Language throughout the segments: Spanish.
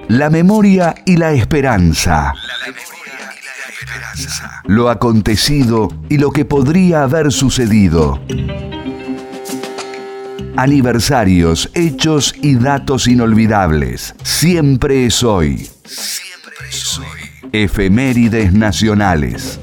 La memoria y la esperanza. Lo acontecido y lo que podría haber sucedido. Aniversarios, hechos y datos inolvidables. Siempre es hoy. Siempre es hoy. Efemérides nacionales.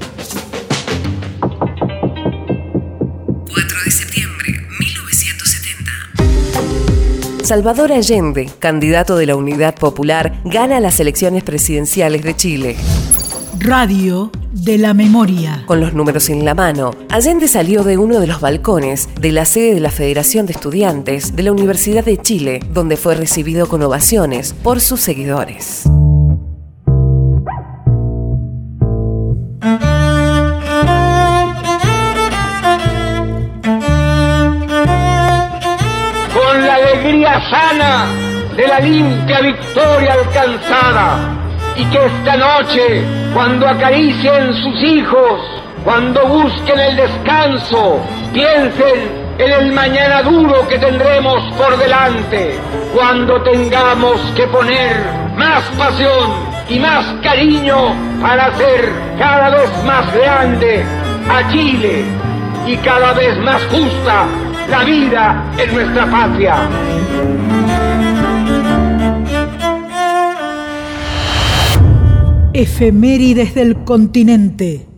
4 de septiembre, 1970. Salvador Allende, candidato de la Unidad Popular, gana las elecciones presidenciales de Chile. Radio de la memoria. Con los números en la mano, Allende salió de uno de los balcones de la sede de la Federación de Estudiantes de la Universidad de Chile, donde fue recibido con ovaciones por sus seguidores. Con la alegría sana de la limpia victoria alcanzada, y que esta noche, cuando acaricien sus hijos, cuando busquen el descanso, piensen en el mañana duro que tendremos por delante, cuando tengamos que poner más pasión y más cariño para hacer cada vez más grande a Chile y cada vez más justa la vida en nuestra patria. Efemérides del continente.